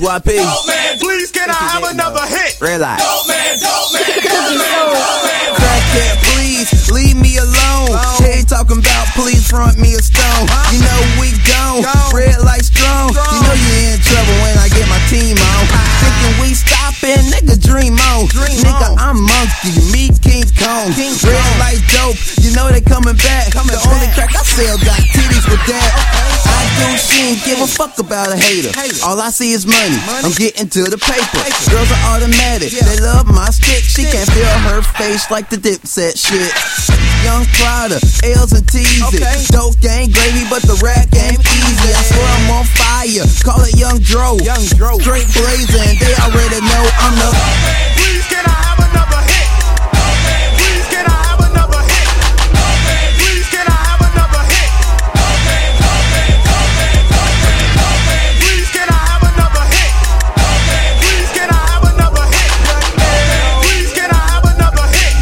YP. Dope man, please can I have another hit? Red light. Dope man, dope man, dope man. Crackhead, please leave me alone. They ain't talking about please front me a stone. You know we gone, red light strong. You know you in trouble when I get my team on. Thinking we stopping, nigga dream on. Nigga I'm monkey, me King Kong. Red light dope, you know they coming back. The only crack I sell got titties with that. I do she ain't give a fuck about a hater. All I see is money, I'm getting to the paper. Girls are automatic, they love my stick. She can't feel her face like the Dipset shit. Young Prada, L's and T's. Dope gang gravy, but the rap game easy. I swear I'm on fire, call it Young Dro. Straight blazing, they already know I'm the. Please can I have another hit? Please can I have another hit? Please can I have another hit? Please can I have another hit? Please can I have another hit? Please can I have another hit?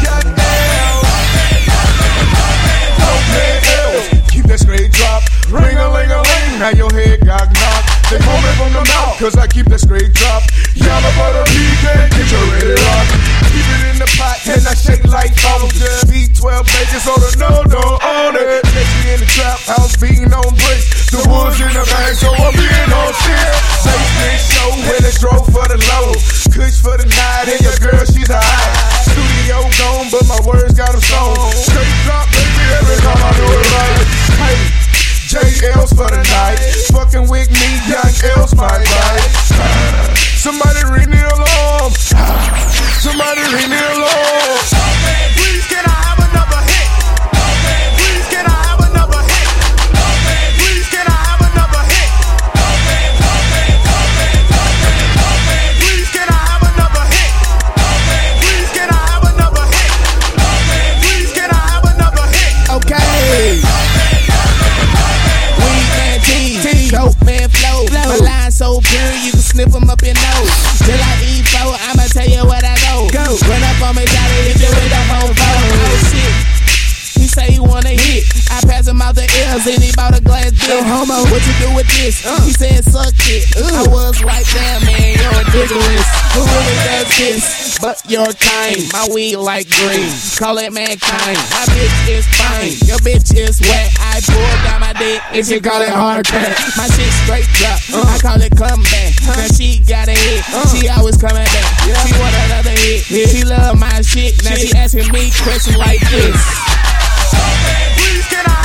Keep that straight drop, ring-a-ling-a-ling. Now your head got knocked. They pull me from the mouth, cause I keep that straight drop. Yellow butter pecan, get your ready rock. Keep it in the pot, and I shake like soldier. B12 baking soda, no, don't own it. Catch me in the trap house, beating on bricks. The woods in the bag, so I'm being on shit. Basement show, when it drove for the low. Kush for the night, and your girl, she's a high. Studio gone, but my words got them sewn. Straight drop, baby, every time I do it right. Hey. JL's for the night. Fucking with me, Young L's my right. Somebody ring the alarm. Somebody ring the alarm. Please can I have another hit? Please can I have another hit? Please can I have another hit? Please can I have another hit? Please can I have another hit? Please can I have another hit? Okay. Dope man flow. My line so pure, you can sniff them up your nose. Till I eat four, I'ma tell you what I go. Run up on me, daddy, hit you with the whole phone. Oh shit. He say he wanna hit. I pass him out the ears and he bought a glass dick. Homo, what you do with this? He said suck it. I was like, damn man, you're ridiculous. Who really does this? But you're kind. My weed like green. Call it mankind. My bitch is fine. Your bitch is wet. I pull down my dick and she call it hard crack. My shit straight drop. I call it comeback. Now she got a hit. She always coming back. She want another hit. She love my shit. Now she asking me questions like this. Please can I